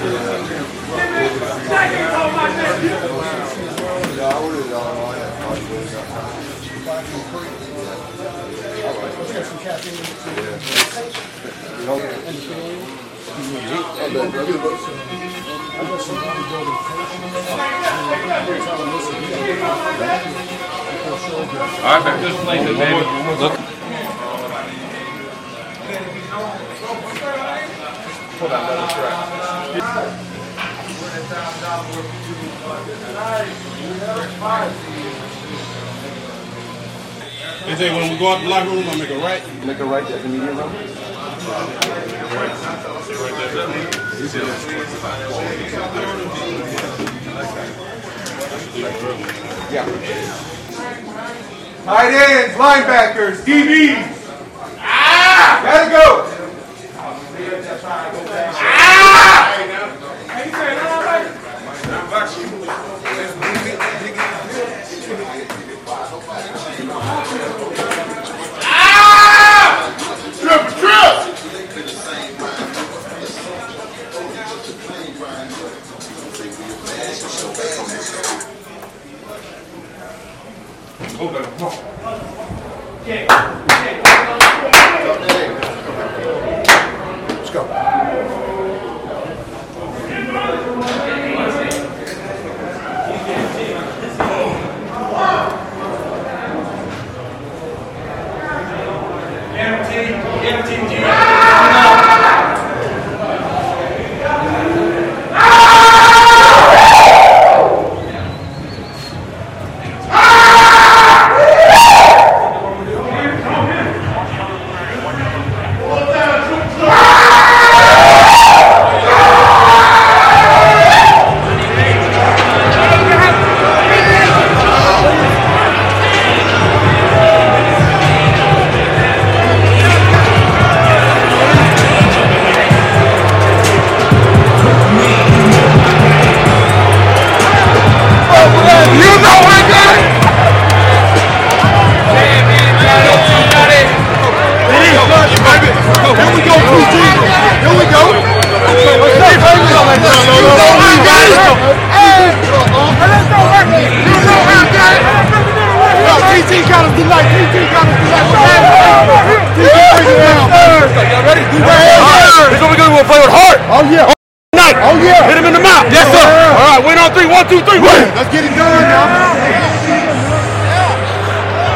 All right, back to this place, baby. Look. Hold on, another track. They say when we go out the locker room, I make a right. Make a right at the medium room. Yeah. Tight ends, linebackers, DBs. Ah! Gotta go. Let's go. Oh yeah. Oh yeah. Hit him in the mouth. Yes, sir. All right, win on 3. 1, 2, 3. Win. Let's get it done now.